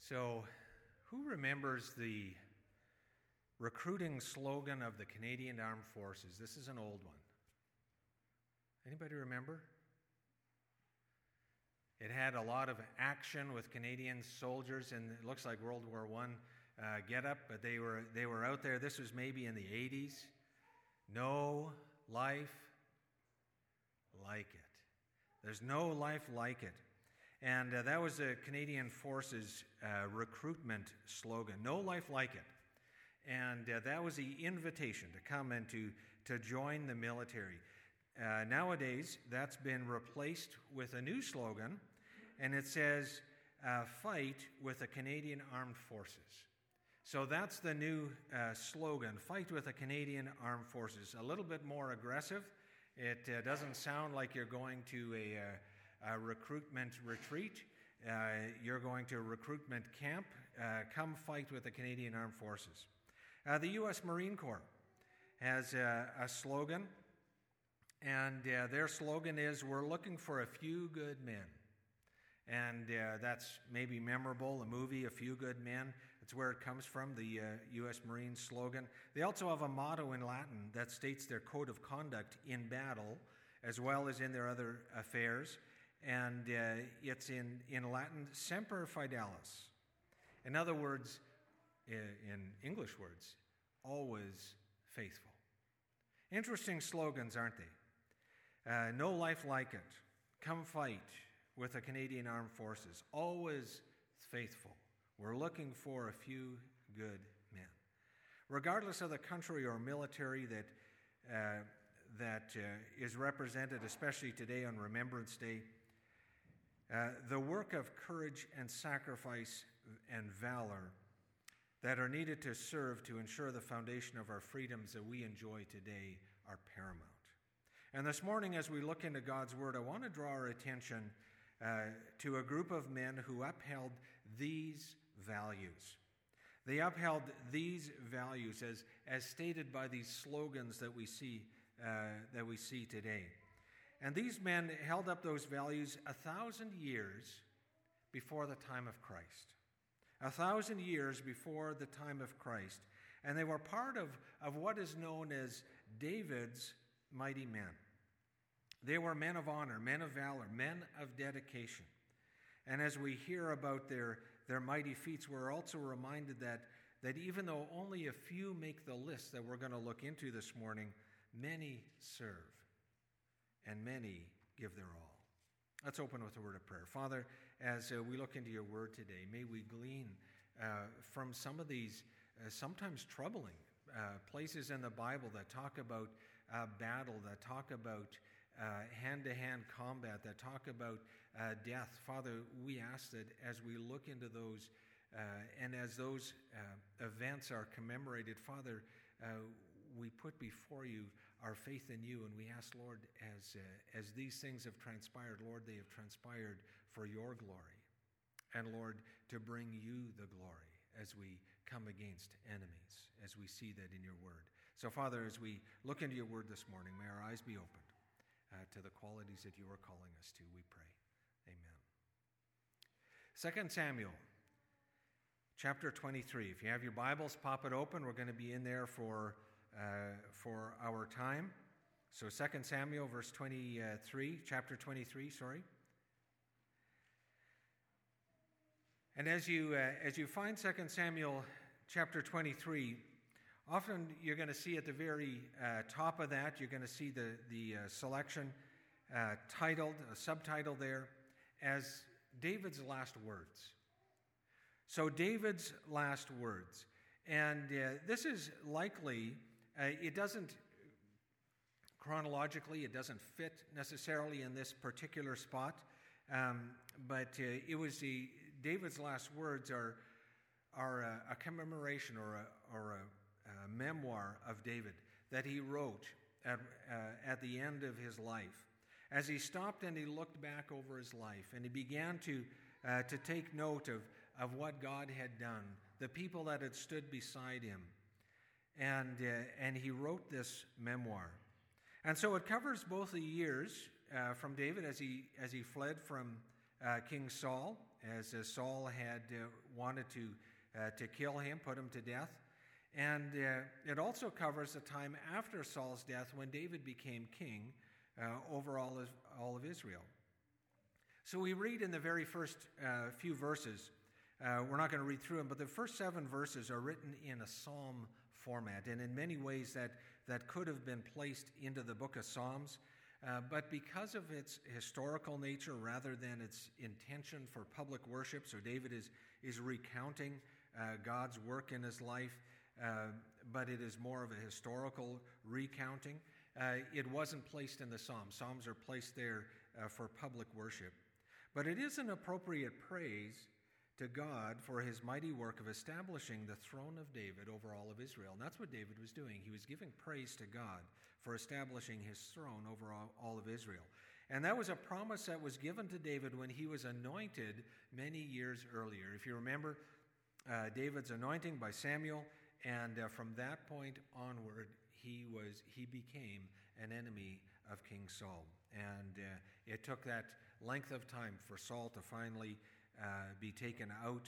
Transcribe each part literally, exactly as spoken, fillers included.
So, who remembers the recruiting slogan of the Canadian Armed Forces? This is an old one. Anybody remember? It had a lot of action with Canadian soldiers, and it looks like World War One uh, get-up, but they were they were out there. This was maybe in the eighties. No life like it. There's no life like it. And uh, that was the Canadian Forces uh, recruitment slogan, no life like it. And uh, that was the invitation to come and to, to join the military. Uh, nowadays, that's been replaced with a new slogan, and it says, uh, fight with the Canadian Armed Forces. So that's the new uh, slogan, fight with the Canadian Armed Forces. A little bit more aggressive. It uh, doesn't sound like you're going to a... Uh, Uh, recruitment retreat. Uh, you're going to a recruitment camp. Uh, come fight with the Canadian Armed Forces. Uh, the U S Marine Corps has uh, a slogan, and uh, their slogan is, we're looking for a few good men. And uh, that's maybe memorable, the movie, A Few Good Men. That's where it comes from, the uh, U S Marine slogan. They also have a motto in Latin that states their code of conduct in battle, as well as in their other affairs. And uh, it's in, in Latin, Semper Fidelis. In other words, in English words, always faithful. Interesting slogans, aren't they? Uh, no life like it. Come fight with the Canadian Armed Forces. Always faithful. We're looking for a few good men. Regardless of the country or military that, uh, that uh, is represented, especially today on Remembrance Day, Uh, the work of courage and sacrifice and valor that are needed to serve to ensure the foundation of our freedoms that we enjoy today are paramount. And this morning, as we look into God's Word, I want to draw our attention uh, to a group of men who upheld these values. They upheld these values as, as stated by these slogans that we see uh, that we see today. And these men held up those values a thousand years before the time of Christ. A thousand years before the time of Christ. And they were part of, of what is known as David's mighty men. They were men of honor, men of valor, men of dedication. And as we hear about their, their mighty feats, we're also reminded that, that even though only a few make the list that we're going to look into this morning, many serve. And many give their all. Let's open with a word of prayer. Father, as uh, we look into your word today, may we glean uh, from some of these uh, sometimes troubling uh, places in the Bible that talk about uh, battle, that talk about uh, hand-to-hand combat, that talk about uh, death. Father, we ask that as we look into those uh, and as those uh, events are commemorated, Father, uh, we put before you our faith in you, and we ask, Lord, as uh, as these things have transpired, Lord, they have transpired for your glory. And Lord, to bring you the glory as we come against enemies, as we see that in your word. So, Father, as we look into your word this morning, may our eyes be opened uh, to the qualities that you are calling us to, we pray. Amen. Second Samuel, chapter twenty-three. If you have your Bibles, pop it open. We're going to be in there for Uh, for our time. So Second Samuel, verse twenty-three, chapter twenty-three, sorry. And as you uh, as you find Second Samuel, chapter twenty-three, often you're going to see at the very uh, top of that, you're going to see the the uh, selection uh, titled, a subtitle there, as David's last words. So David's last words, and uh, this is likely. Uh, it doesn't, chronologically, it doesn't fit necessarily in this particular spot, um, but uh, it was the, David's last words are, are a, a commemoration or, a, or a, a memoir of David that he wrote at, uh, at the end of his life. As he stopped and he looked back over his life and he began to, uh, to take note of, of what God had done, the people that had stood beside him, And, uh, and he wrote this memoir. And so it covers both the years uh, from David as he, as he fled from uh, King Saul as uh, Saul had uh, wanted to, uh, to kill him, put him to death. And uh, it also covers the time after Saul's death when David became king uh, over all of, all of Israel. So we read in the very first uh, few verses, uh, we're not going to read through them, but the first seven verses are written in a psalm format. And in many ways that, that could have been placed into the book of Psalms. Uh, but because of its historical nature rather than its intention for public worship, so David is, is recounting uh, God's work in his life, uh, but it is more of a historical recounting. Uh, it wasn't placed in the Psalms. Psalms are placed there uh, for public worship. But it is an appropriate praise to God for his mighty work of establishing the throne of David over all of Israel. And that's what David was doing. He was giving praise to God for establishing his throne over all, all of Israel. And that was a promise that was given to David when he was anointed many years earlier. If you remember, uh, David's anointing by Samuel, and uh, from that point onward, he was he became an enemy of King Saul. And uh, it took that length of time for Saul to finally uh, be taken out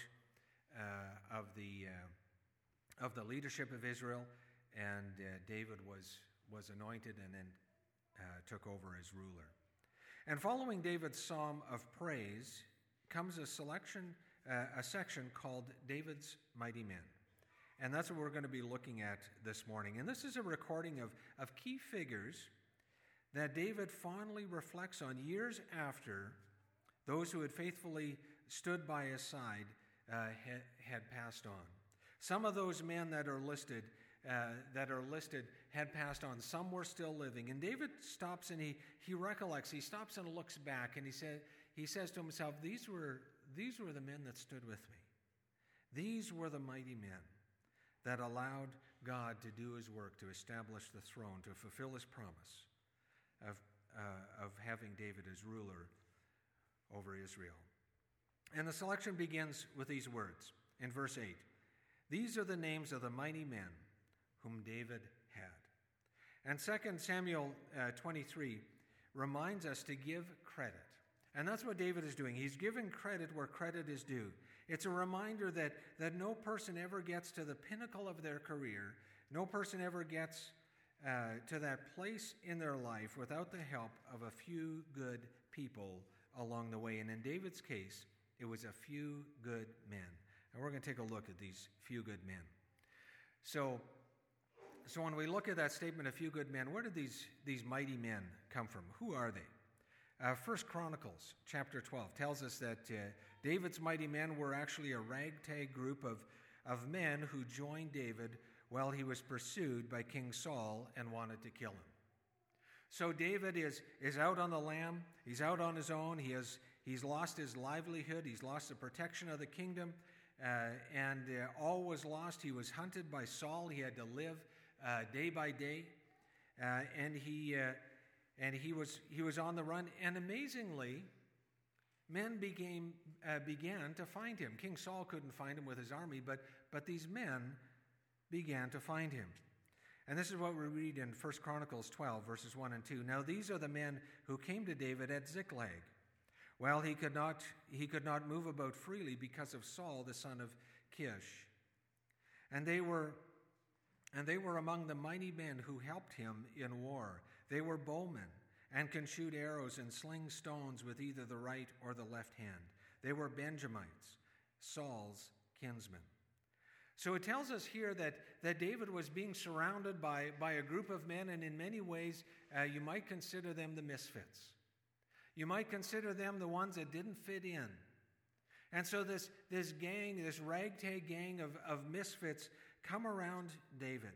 uh, of the uh, of the leadership of Israel, and uh, David was was anointed and then uh, took over as ruler. And following David's psalm of praise comes a selection, uh, a section called David's Mighty Men. And that's what we're going to be looking at this morning. And this is a recording of, of key figures that David fondly reflects on years after those who had faithfully stood by his side uh, had, had passed on. Some of those men that are listed uh, that are listed had passed on. Some were still living. And David stops and he he recollects. He stops and looks back, and he said he says to himself, "These were these were the men that stood with me. These were the mighty men that allowed God to do his work, to establish the throne, to fulfill his promise of uh, of having David as ruler over Israel." And the selection begins with these words in verse eight. "These are the names of the mighty men whom David had." And Second Samuel uh, twenty-three reminds us to give credit. And that's what David is doing. He's giving credit where credit is due. It's a reminder that, that no person ever gets to the pinnacle of their career. No person ever gets uh, to that place in their life without the help of a few good people along the way. And in David's case, it was a few good men. And we're going to take a look at these few good men. So, so when we look at that statement, a few good men, where did these, these mighty men come from? Who are they? Uh, First Chronicles chapter twelve tells us that uh, David's mighty men were actually a ragtag group of, of men who joined David while he was pursued by King Saul and wanted to kill him. So David is, is out on the lam. He's out on his own. He has, he's lost his livelihood. He's lost the protection of the kingdom. Uh, and uh, all was lost. He was hunted by Saul. He had to live uh, day by day. Uh, and he uh, and he was he was on the run. And amazingly, men became, uh, began to find him. King Saul couldn't find him with his army, but, but these men began to find him. And this is what we read in First Chronicles twelve, verses one and two. "Now these are the men who came to David at Ziklag, while he could not he could not move about freely because of Saul, the son of Kish. And they were and they were among the mighty men who helped him in war. They were bowmen and can shoot arrows and sling stones with either the right or the left hand. They were Benjamites, Saul's kinsmen." So it tells us here that, that David was being surrounded by, by a group of men, and in many ways, uh, you might consider them the misfits. You might consider them the ones that didn't fit in. And so this, this gang, this ragtag gang of, of misfits come around David.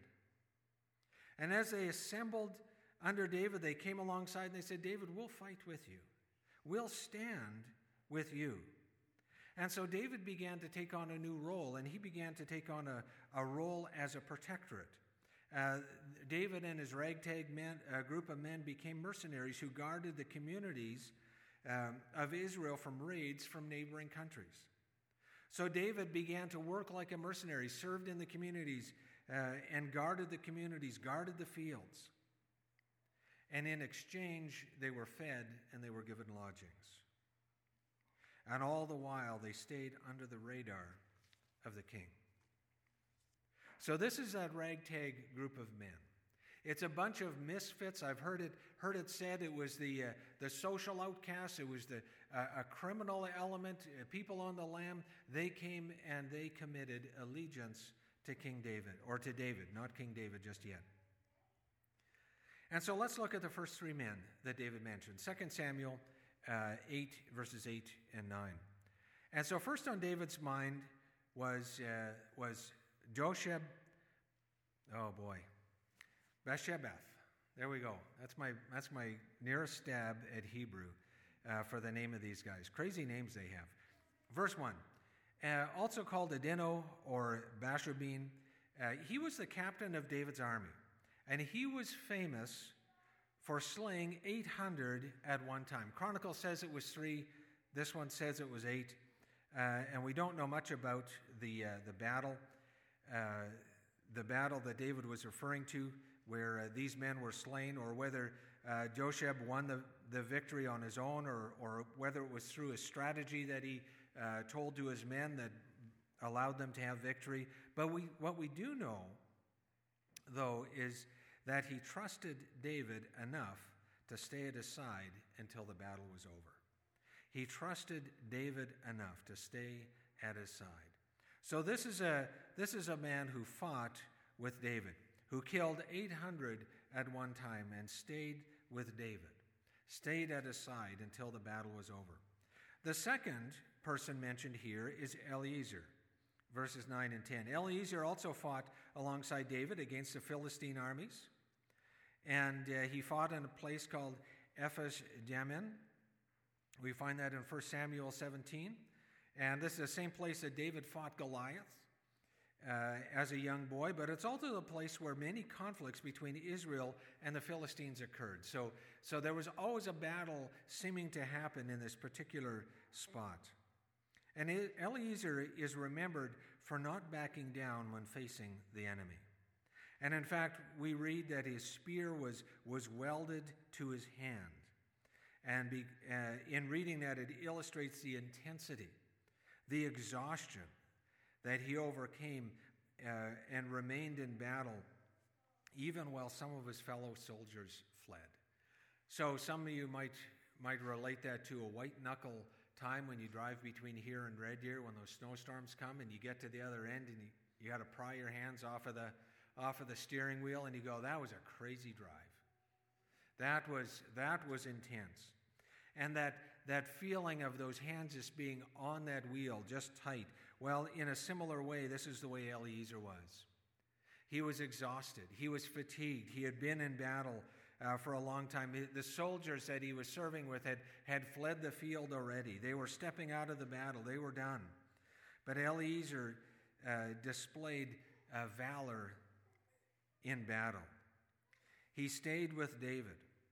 And as they assembled under David, they came alongside and they said, "David, we'll fight with you. We'll stand with you." And so David began to take on a new role, and he began to take on a, a role as a protectorate. Uh, David and his ragtag men, uh, group of men became mercenaries who guarded the communities um, of Israel from raids from neighboring countries. So David began to work like a mercenary, served in the communities, uh, and guarded the communities, guarded the fields. And in exchange, they were fed and they were given lodgings. and all the while they stayed under the radar of the king. So this is that ragtag group of men. It's a bunch of misfits. I've heard it heard it said it was the uh, the social outcasts. It was the uh, a criminal element. Uh, people on the lam. They came and they committed allegiance to King David, or to David, not King David just yet. And so let's look at the first three men that David mentioned. Second Samuel uh, eight, verses eight and nine. And so first on David's mind was uh, was Josheb. Oh boy. Beshebeth. There we go. That's my that's my nearest stab at Hebrew uh, for the name of these guys. Crazy names they have. Verse one. Uh, also called Adino or Bashabin. Uh, he was the captain of David's army. And he was famous for slaying eight hundred at one time. Chronicle says it was three. This one says it was eight. Uh, and we don't know much about the uh, the battle. Uh, the battle that David was referring to, where uh, these men were slain, or whether uh, Josheb won the, the victory on his own, or, or whether it was through a strategy that he uh, told to his men that allowed them to have victory. But we, what we do know, though, is that he trusted David enough to stay at his side until the battle was over. He trusted David enough to stay at his side. So this is a this is a man who fought with David, who killed eight hundred at one time and stayed with David, stayed at his side until the battle was over. The second person mentioned here is Eliezer, verses nine and ten. Eliezer also fought alongside David against the Philistine armies, and uh, he fought in a place called Ephes Dammim. We find that in First Samuel seventeen. And this is the same place that David fought Goliath uh, as a young boy, but it's also the place where many conflicts between Israel and the Philistines occurred. So, so there was always a battle seeming to happen in this particular spot. And Eliezer is remembered for not backing down when facing the enemy. And in fact, we read that his spear was, was welded to his hand. And be, uh, in reading that, it illustrates the intensity, the exhaustion that he overcame uh, and remained in battle even while some of his fellow soldiers fled. So some of you might might relate that to a white-knuckle time when you drive between here and Red Deer when those snowstorms come and you get to the other end and you, you got to pry your hands off of the off of the steering wheel and you go, that was a crazy drive. That was that was intense. And that that feeling of those hands just being on that wheel, just tight. Well, in a similar way, this is the way Eliezer was. He was exhausted. He was fatigued. He had been in battle uh, for a long time. The soldiers that he was serving with had, had fled the field already. They were stepping out of the battle. They were done. But Eliezer uh, displayed uh, valor in battle. He stayed with David.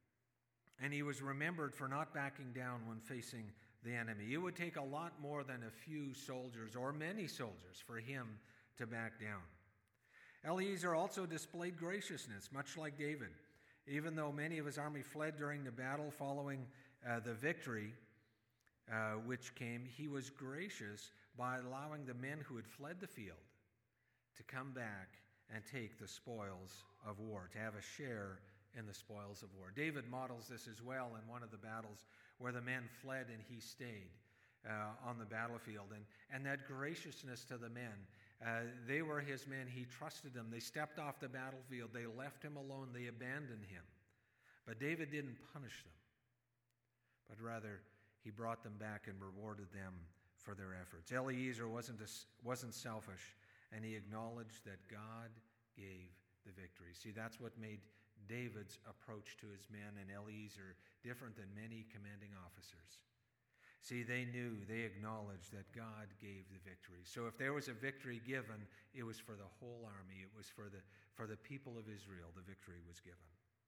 And he was remembered for not backing down when facing the enemy. It would take a lot more than a few soldiers, or many soldiers, for him to back down. Eliezer also displayed graciousness, much like David. Even though many of his army fled during the battle following uh, the victory uh, which came, he was gracious by allowing the men who had fled the field to come back and take the spoils of war, to have a share in the spoils of war. David models this as well in one of the battles where the men fled and he stayed uh, on the battlefield. And, and that graciousness to the men, uh, they were his men. He trusted them. They stepped off the battlefield. They left him alone. They abandoned him. But David didn't punish them, but rather he brought them back and rewarded them for their efforts. Eliezer wasn't, a, wasn't selfish, and he acknowledged that God gave the victory. See, that's what made David's approach to his men and Eliezer different than many commanding officers. See, they knew, they acknowledged that God gave the victory. So if there was a victory given, it was for the whole army. It was for the, for the people of Israel the victory was given.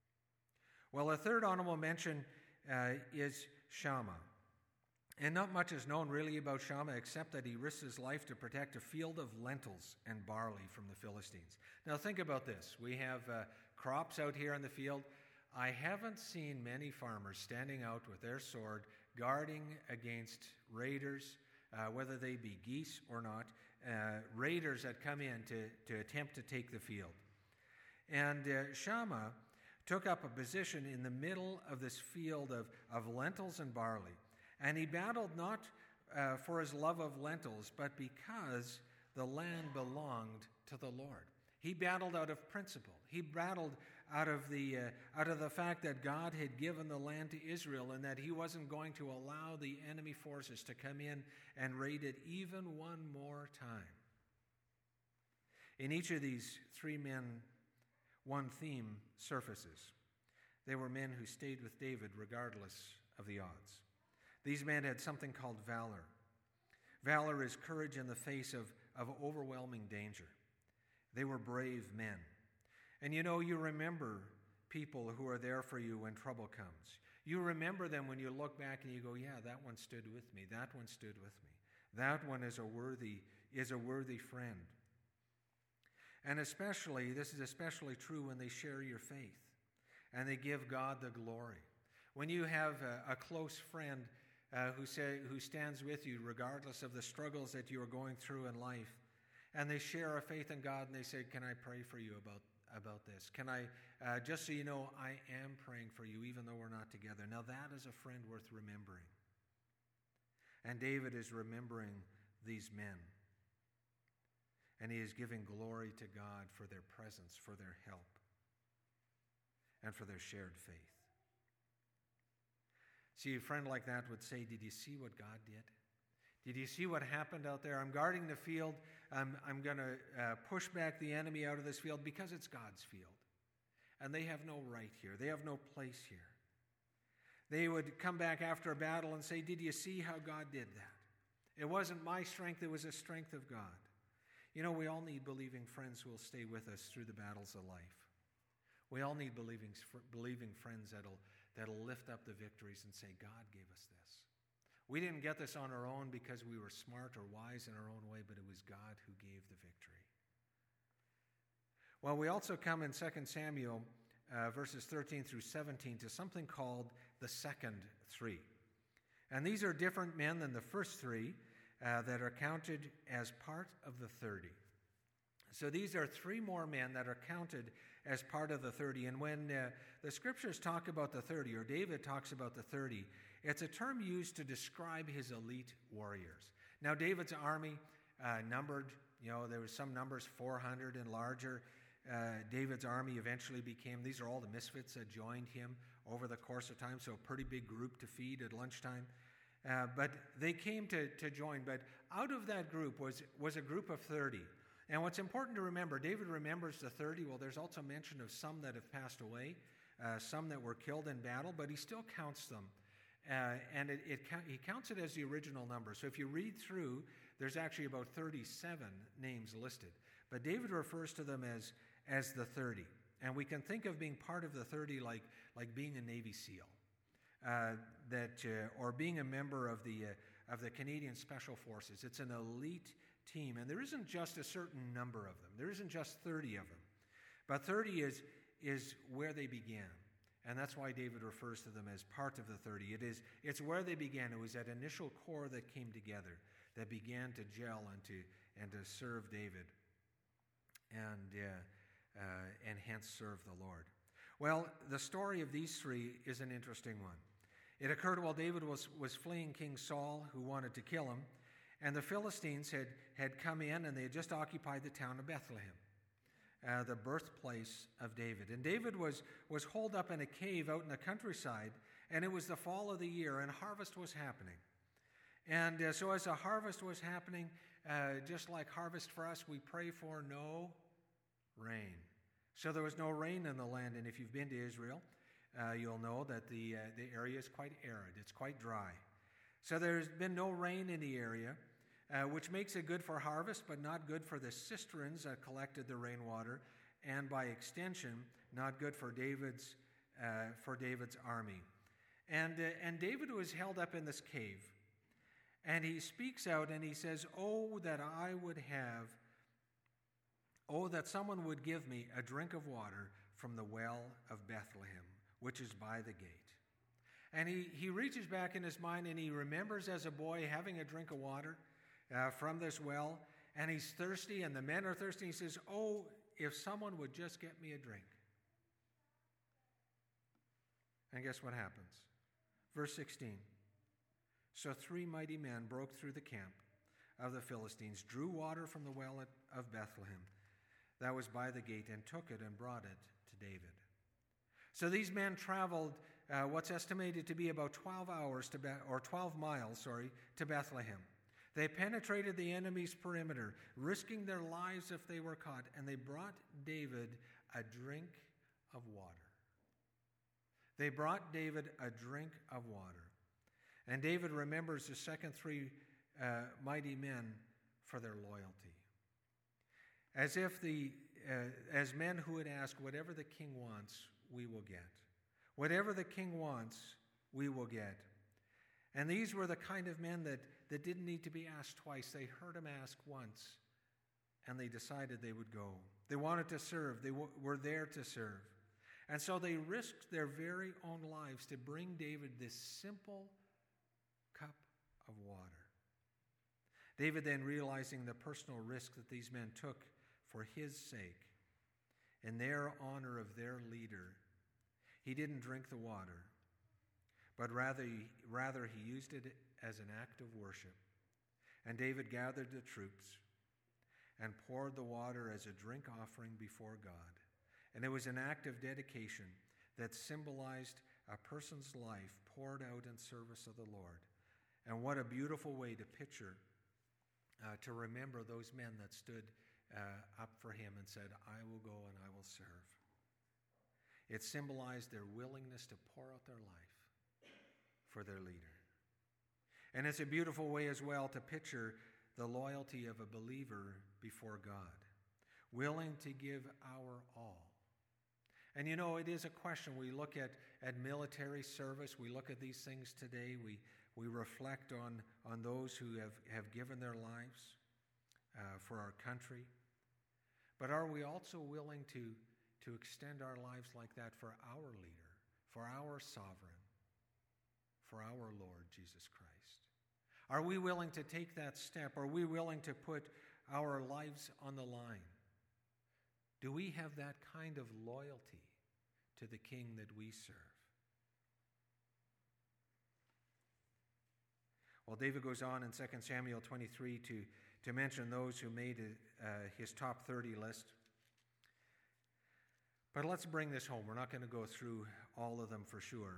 Well, a third honorable mention uh, is Shammah. And not much is known really about Shammah except that he risked his life to protect a field of lentils and barley from the Philistines. Now think about this. We have uh, crops out here in the field. I haven't seen many farmers standing out with their sword guarding against raiders, uh, whether they be geese or not, uh, raiders that come in to, to attempt to take the field. And uh, Shammah took up a position in the middle of this field of, of lentils and barley. And he battled not uh, for his love of lentils, but because the land belonged to the Lord. He battled out of principle. He battled out of the uh, out of the fact that God had given the land to Israel and that he wasn't going to allow the enemy forces to come in and raid it even one more time. In each of these three men, one theme surfaces. They were men who stayed with David regardless of the odds. These men had something called valor. Valor is courage in the face of, of overwhelming danger. They were brave men. And you know, you remember people who are there for you when trouble comes. You remember them when you look back and you go, yeah, that one stood with me. That one stood with me. That one is a worthy, is a worthy friend. And especially, this is especially true when they share your faith and they give God the glory. When you have a, a close friend uh, who say, who stands with you regardless of the struggles that you are going through in life, and they share a faith in God and they say, can I pray for you about, about this? Can I, uh, just so you know, I am praying for you even though we're not together. Now that is a friend worth remembering. And David is remembering these men. And he is giving glory to God for their presence, for their help, and for their shared faith. See, a friend like that would say, did you see what God did? Did you see what happened out there? I'm guarding the field. I'm, I'm going to uh, push back the enemy out of this field because it's God's field. And they have no right here. They have no place here. They would come back after a battle and say, did you see how God did that? It wasn't my strength, it was the strength of God. You know, we all need believing friends who will stay with us through the battles of life. We all need believing, believing friends that'll, that'll lift up the victories and say, God gave us this. We didn't get this on our own because we were smart or wise in our own way, but it was God who gave the victory. Well, we also come in Second Samuel uh, verses thirteen through seventeen to something called the second three. And these are different men than the first three uh, that are counted as part of the thirty. So these are three more men that are counted as part of the thirty. And when uh, the scriptures talk about the thirty, or David talks about the thirty, it's a term used to describe his elite warriors. Now, David's army uh, numbered, you know, there was some numbers four hundred and larger. Uh, David's army eventually became, these are all the misfits that joined him over the course of time, so a pretty big group to feed at lunchtime. Uh, but they came to, to join. But out of that group was, was a group of thirty. And what's important to remember, David remembers the thirty. Well, there's also mention of some that have passed away, uh, some that were killed in battle, but he still counts them. Uh, and it, it, he counts it as the original number. So if you read through, there's actually about thirty-seven names listed. But David refers to them as, as the thirty. And we can think of being part of the thirty like, like being a Navy SEAL, uh, that, uh, or being a member of the, uh, of the Canadian Special Forces. It's an elite team. And there isn't just a certain number of them. There isn't just thirty of them. But thirty is, is where they began. And that's why David refers to them as part of the thirty. It is, it's where they began. It was that initial core that came together, that began to gel and to, and to serve David, and, uh, uh, and hence serve the Lord. Well, the story of these three is an interesting one. It occurred while David was, was fleeing King Saul, who wanted to kill him, and the Philistines had, had come in and they had just occupied the town of Bethlehem. Uh, the birthplace of David. And David was, was holed up in a cave out in the countryside, and it was the fall of the year, and harvest was happening. And uh, so as the harvest was happening, uh, just like harvest for us, we pray for no rain. So there was no rain in the land, and if you've been to Israel, uh, you'll know that the, uh, the area is quite arid. It's quite dry. So there's been no rain in the area, Uh, which makes it good for harvest, but not good for the cisterns that collected the rainwater, and by extension, not good for David's uh, for David's army. And uh, and David was held up in this cave, and he speaks out and he says, "Oh, that I would have, oh, that someone would give me a drink of water from the well of Bethlehem, which is by the gate." And he, he reaches back in his mind and he remembers as a boy having a drink of water uh, from this well. And he's thirsty and the men are thirsty. He says, oh, if someone would just get me a drink. And guess what happens? Verse sixteen. So three mighty men broke through the camp of the Philistines, drew water from the well of Bethlehem that was by the gate, and took it and brought it to David. So these men traveled uh, what's estimated to be about twelve hours to Be- or twelve miles, sorry, to Bethlehem. They penetrated the enemy's perimeter, risking their lives if they were caught, and they brought David a drink of water. They brought David a drink of water. And David remembers the second three uh, mighty men for their loyalty. As if the, uh, as men who would ask, whatever the king wants, we will get. Whatever the king wants, we will get. And these were the kind of men that, that didn't need to be asked twice. They heard him ask once, and they decided they would go. They wanted to serve. They w- were there to serve. And so they risked their very own lives to bring David this simple cup of water. David then, realizing the personal risk that these men took for his sake, in their honor of their leader, he didn't drink the water, but rather he, rather he used it as an act of worship. And David gathered the troops and poured the water as a drink offering before God. And it was an act of dedication that symbolized a person's life poured out in service of the Lord. And what a beautiful way to picture, uh, to remember those men that stood uh, up for him and said, I will go and I will serve. It symbolized their willingness to pour out their life for their leader. And it's a beautiful way as well to picture the loyalty of a believer before God, willing to give our all. And you know, it is a question. We look at, at military service. We look at these things today. We, we reflect on, on those who have, have given their lives uh, for our country. But are we also willing to, to extend our lives like that for our leader, for our sovereign, for our Lord Jesus Christ? Are we willing to take that step? Are we willing to put our lives on the line? Do we have that kind of loyalty to the King that we serve? Well, David goes on in Second Samuel twenty-three to, to mention those who made uh, his top thirty list. But let's bring this home. We're not going to go through all of them for sure.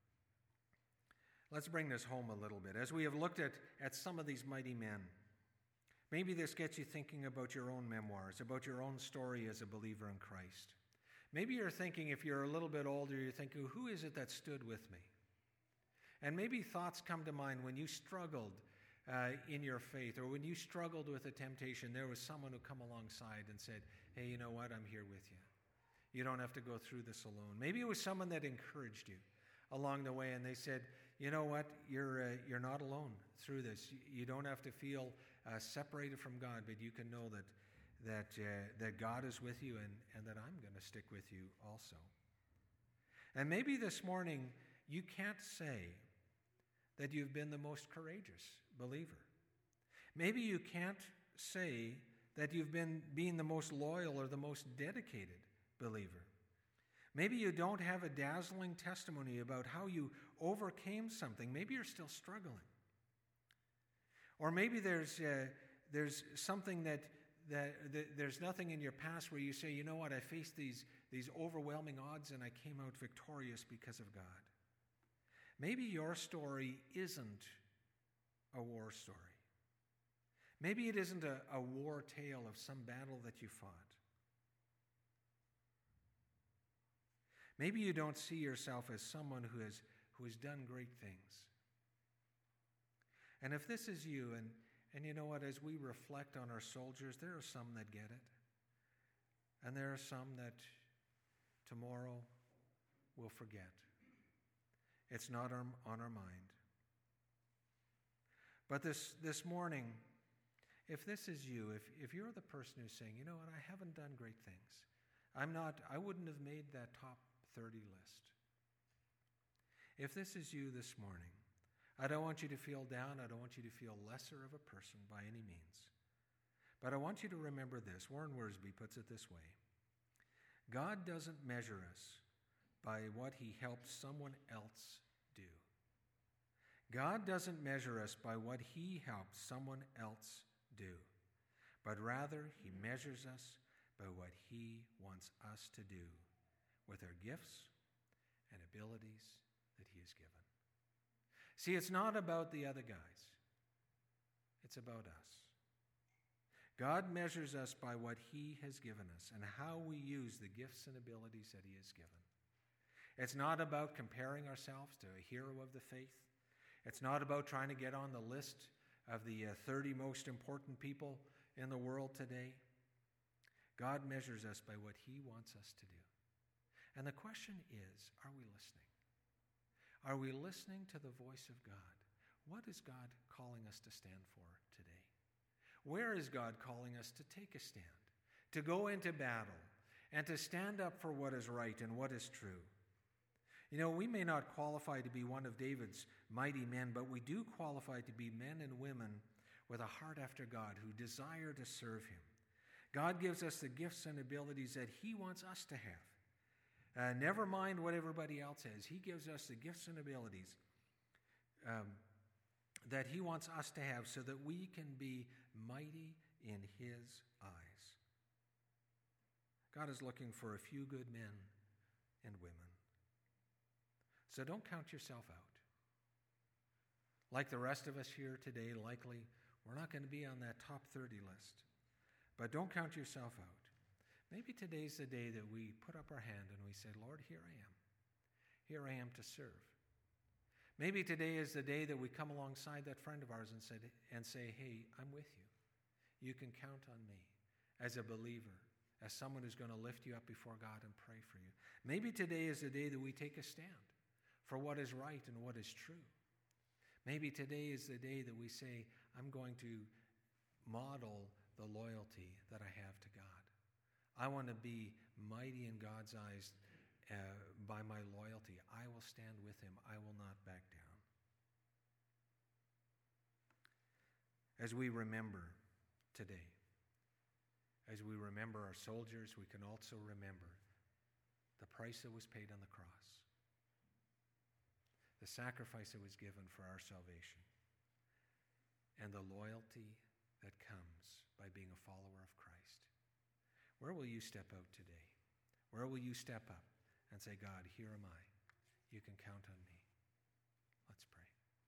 Let's bring this home a little bit. As we have looked at, at some of these mighty men, maybe this gets you thinking about your own memoirs, about your own story as a believer in Christ. Maybe you're thinking, if you're a little bit older, you're thinking, who is it that stood with me? And maybe thoughts come to mind when you struggled uh, in your faith, or when you struggled with a temptation, there was someone who come alongside and said, hey, you know what, I'm here with you. You don't have to go through this alone. Maybe it was someone that encouraged you along the way, and they said, you know what, you're, uh, you're not alone through this. You don't have to feel uh, separated from God, but you can know that that uh, that God is with you, and, and that I'm going to stick with you also. And maybe this morning you can't say that you've been the most courageous believer. Maybe you can't say that you've been being the most loyal or the most dedicated believer. Maybe you don't have a dazzling testimony about how you overcame something. Maybe you're still struggling. Or maybe there's uh, there's something that That, that there's nothing in your past where you say, you know what, I faced these, these overwhelming odds and I came out victorious because of God. Maybe your story isn't a war story. Maybe it isn't a, a war tale of some battle that you fought. Maybe you don't see yourself as someone who has, who has done great things. And if this is you, and And you know what, as we reflect on our soldiers, there are some that get it. And there are some that tomorrow will forget. It's not on our mind. But this, this morning, if this is you, if, if you're the person who's saying, you know what, I haven't done great things. I'm not, I wouldn't have made that top thirty list. If this is you this morning, I don't want you to feel down. I don't want you to feel lesser of a person by any means. But I want you to remember this. Warren Wiersbe puts it this way. God doesn't measure us by what he helps someone else do. God doesn't measure us by what he helps someone else do, but rather he measures us by what he wants us to do with our gifts and abilities that he has given. See, it's not about the other guys. It's about us. God measures us by what he has given us and how we use the gifts and abilities that he has given. It's not about comparing ourselves to a hero of the faith. It's not about trying to get on the list of the uh, thirty most important people in the world today. God measures us by what he wants us to do. And the question is, are we listening? Are we listening to the voice of God? What is God calling us to stand for today? Where is God calling us to take a stand, to go into battle, and to stand up for what is right and what is true? You know, we may not qualify to be one of David's mighty men, but we do qualify to be men and women with a heart after God who desire to serve him. God gives us the gifts and abilities that he wants us to have. Uh, never mind what everybody else has. He gives us the gifts and abilities um, that he wants us to have so that we can be mighty in his eyes. God is looking for a few good men and women. So don't count yourself out. Like the rest of us here today, likely we're not going to be on that top thirty list. But don't count yourself out. Maybe today's the day that we put up our hand and we say, Lord, here I am. Here I am to serve. Maybe today is the day that we come alongside that friend of ours and say, and say, hey, I'm with you. You can count on me as a believer, as someone who's going to lift you up before God and pray for you. Maybe today is the day that we take a stand for what is right and what is true. Maybe today is the day that we say, I'm going to model the loyalty that I have to God. I want to be mighty in God's eyes uh, by my loyalty. I will stand with him. I will not back down. As we remember today, as we remember our soldiers, we can also remember the price that was paid on the cross, the sacrifice that was given for our salvation, and the loyalty that comes by being a follower of Christ. Where will you step out today? Where will you step up and say, God, here am I. You can count on me. Let's pray.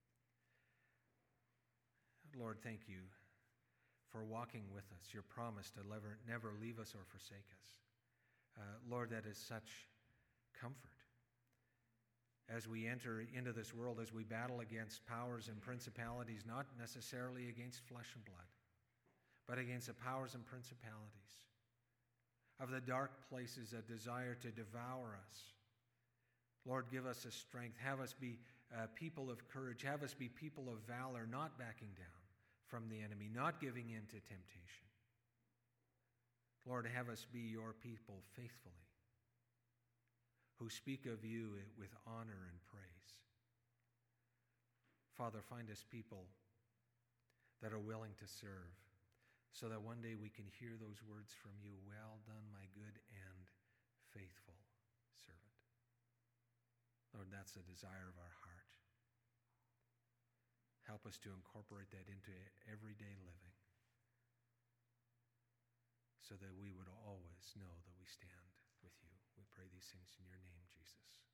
Lord, thank you for walking with us, your promise to never, never leave us or forsake us. Uh, Lord, that is such comfort as we enter into this world, as we battle against powers and principalities, not necessarily against flesh and blood, but against the powers and principalities of the dark places that desire to devour us. Lord, give us a strength. Have us be uh, people of courage. Have us be people of valor, not backing down from the enemy, not giving in to temptation. Lord, have us be your people faithfully, who speak of you with honor and praise. Father, find us people that are willing to serve, so that one day we can hear those words from you, well done, my good and faithful servant. Lord, that's the desire of our heart. Help us to incorporate that into everyday living, so that we would always know that we stand with you. We pray these things in your name, Jesus.